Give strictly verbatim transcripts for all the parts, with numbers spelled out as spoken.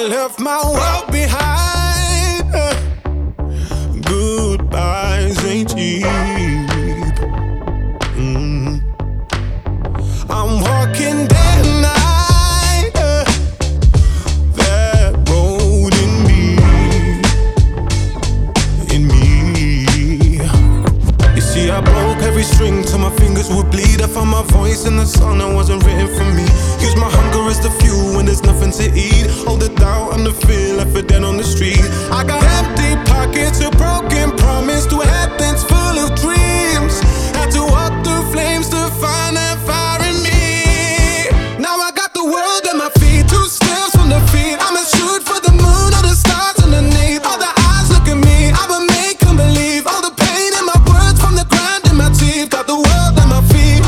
left my world behind. Uh, goodbyes ain't cheap. Mm. I'm walking day and night. Uh, that road in me, in me. You see, I broke every string till my fingers would bleed. I found my voice in the song that wasn't written for me. Use my hunger as the fuel when there's nothing to eat. Hold the doubt and the fear left for dead on the street. I got empty pockets, a broken promise to heavens full of dreams. Had to walk through flames to find that fire in me. Now I got the world at my feet, two steps from defeat. I'ma shoot for the moon or the stars underneath. All the eyes look at me, I'ma make them believe. All the pain in my words from the grind in my teeth. Got the world at my feet.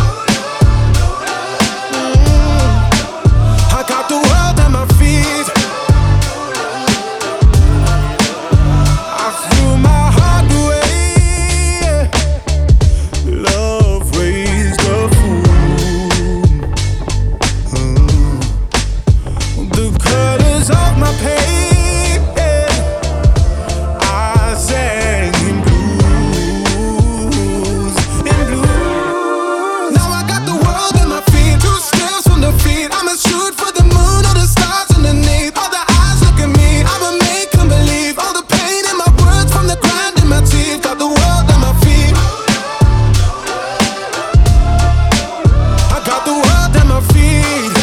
Got the world at my feet. I threw my heart away. Love raised the fool. Mm. The colors of my pain, I sang in blues, in blues. Now I got the world at my feet, two steps from defeat. I'ma shoot for the moon or the stars underneath. All the eyes look at me, I'ma make them believe. All the pain in my words from the grind in my teeth. Got the world at my feet. I got the world at my feet.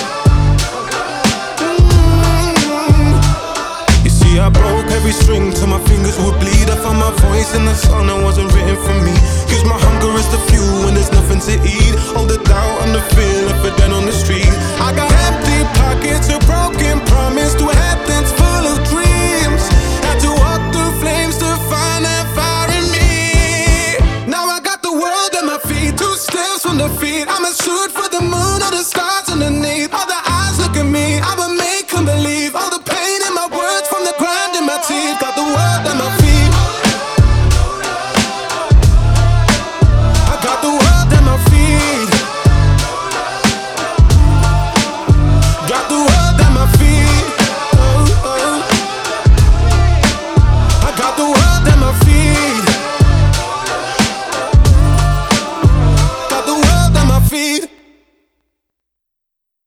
Mm. You see, I broke every string till my fingers would bleed. I found my voice in the song that wasn't written for me. Use my hunger as the fuel when there's nothing to eat. All the doubt and the fear left for dead on the street. I got empty pockets, a broken promise to heavens full of dreams. Had to walk through flames to find that fire in me. Now I got the world at my feet, two steps from defeat. I'ma shoot for the moon or the stars underneath. All the eyes look at me, I'ma make them believe. All the pain in my words from the grind in my teeth.